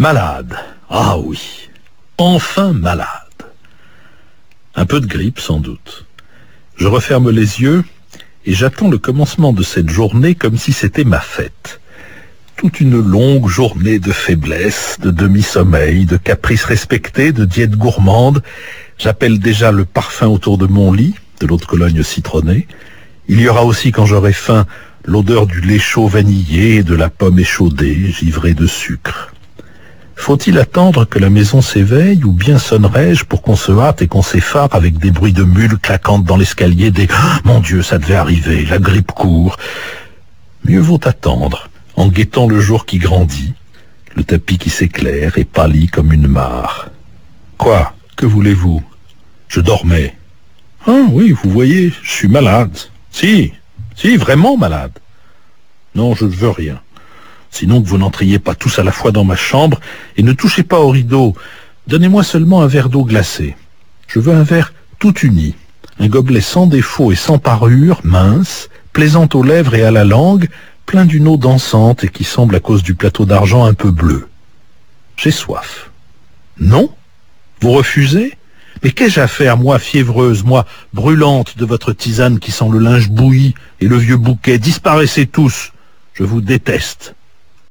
Malade. Ah oui. Enfin malade. Un peu de grippe, sans doute. Je referme les yeux et j'attends le commencement de cette journée comme si c'était ma fête. Toute une longue journée de faiblesse, de demi-sommeil, de caprices respectés, de diète gourmande. J'appelle déjà le parfum autour de mon lit, de l'eau de Cologne citronnée. Il y aura aussi, quand j'aurai faim, l'odeur du lait chaud vanillé et de la pomme échaudée, givrée de sucre. Faut-il attendre que la maison s'éveille ou bien sonnerai-je pour qu'on se hâte et qu'on s'effare avec des bruits de mules claquantes dans l'escalier, des « Mon Dieu, ça devait arriver, la grippe court ». Mieux vaut attendre, en guettant le jour qui grandit, le tapis qui s'éclaire et pâlit comme une mare. Quoi? Que voulez-vous? Je dormais. Ah oui, vous voyez, je suis malade. Si, vraiment malade. Non, je ne veux rien. Sinon que vous n'entriez pas tous à la fois dans ma chambre et ne touchez pas au rideau. Donnez-moi seulement un verre d'eau glacée. Je veux un verre tout uni, un gobelet sans défaut et sans parure, mince, plaisant aux lèvres et à la langue, plein d'une eau dansante et qui semble à cause du plateau d'argent un peu bleu. J'ai soif. Non? Vous refusez? Mais qu'ai-je à faire, moi fiévreuse, moi brûlante de votre tisane qui sent le linge bouilli et le vieux bouquet? Disparaissez tous, je vous déteste.